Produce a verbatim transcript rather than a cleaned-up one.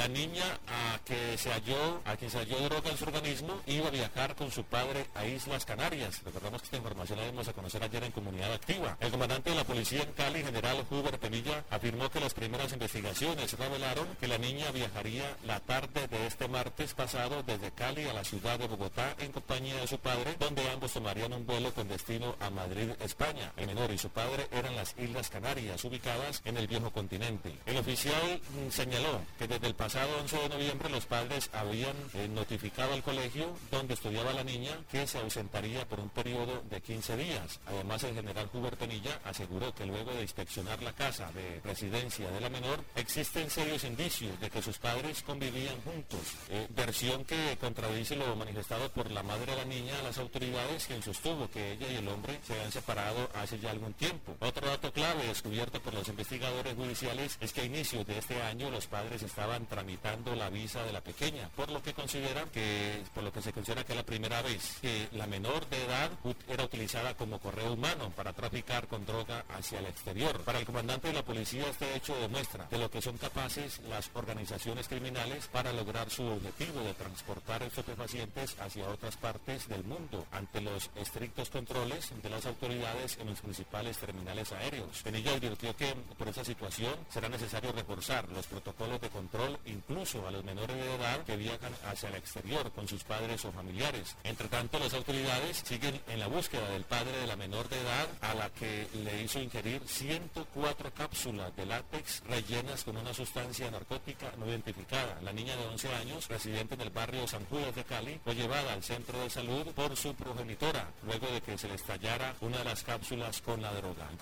La niña a que se halló, a quien se halló droga en su organismo, iba a viajar con su padre a Islas Canarias. Recordamos que esta información la dimos a conocer ayer en Comunidad Activa. El comandante de la policía en Cali, general Hubert Penilla, afirmó que las primeras investigaciones revelaron que la niña viajaría la tarde de este martes pasado desde Cali a la ciudad de Bogotá en compañía de su padre, donde ambos tomarían un vuelo con destino a Madrid, España. El menor y su padre eran las Islas Canarias, ubicadas en el viejo continente. El oficial mm, señaló que desde el pasado once de noviembre los padres habían eh, notificado al colegio donde estudiaba la niña que se ausentaría por un periodo de quince días. Además, el general Hubert Penilla aseguró que luego de inspeccionar la casa de residencia de la menor, existen serios indicios de que sus padres convivían juntos, eh, versión que contradice lo manifestado por la madre de la niña a las autoridades, quien sostuvo que ella y el hombre se habían separado hace ya algún tiempo. Otro dato clave descubierto por los investigadores judiciales es que a inicios de este año los padres estaban tramitando la visa de la pequeña, por lo que consideran que, por lo que se considera que es la primera vez que la menor de edad era utilizada como correo humano para traficar con droga hacia el exterior. Para el comandante de la policía, este hecho demuestra de lo que son capaces las organizaciones criminales para lograr su objetivo de transportar estupefacientes hacia otras partes del mundo ante los estrictos controles de las autoridades en los principales terminales aéreos. Penilla advirtió que por esa situación será necesario reforzar los protocolos de control incluso a los menores de edad que viajan hacia el exterior con sus padres o familiares. Entre tanto, las autoridades siguen en la búsqueda del padre de la menor de edad, a la que le hizo ingerir ciento cuatro cápsulas de látex rellenas con una sustancia narcótica no identificada. La niña de once años, residente en el barrio San Judas de Cali, fue llevada al centro de salud por su progenitora luego de que se le estallara una de las cápsulas con la droga.